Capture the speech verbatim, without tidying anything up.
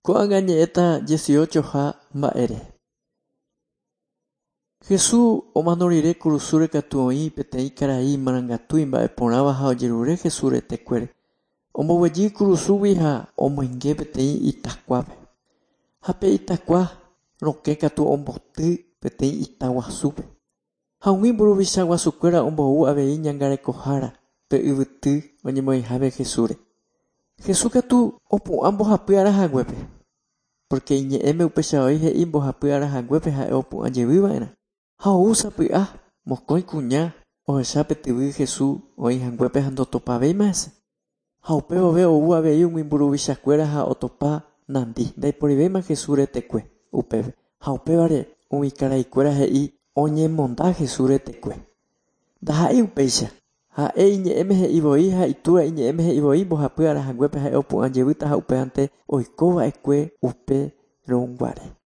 Ko'ág̃a ñe'ẽta dieciocho ha mba'ére. Jesús omano rire kurusúre katu oĩ peteĩ karai marangatúi mba'e porãva ha ojerure Jesús retekuére. Omboguejy kurusúgui ha omoinge peteĩ itakuápe. Ha pe itakua rokẽ katu omboty peteĩ ita guasúpe. Ha umi mburuvicha guasukuéra ombou avei ñangarekohára pe yvyty oñemoĩhápe Jesúsre. Jesús katu opu'ã mbohapy arahaguépe. Porque iñe'ẽme upeichavéi he'i mbohapy arahaguépe ha'e opu'ãjevýva'erã. Ha ou sapy'a mokõi kuña ohecha petyvy Jesús oĩhaguépe ha ndotopavéima hese. Ha upe vove ou avei umi mburuvichakuéra ha otopa nandi. Ndaiporivéima Jesús retekue upépe. Ha upévare umi karaikuéra he'i oñemonda Jesús retekue. Ndaha'éi upéicha. Ha'e iñe'ẽme he'ivoi ha itúva iñe'ẽme he'ivoi mbohapy arahaguépe ha'e opu'ãjevýta ha upévante oikova'ekue upe rõnguare.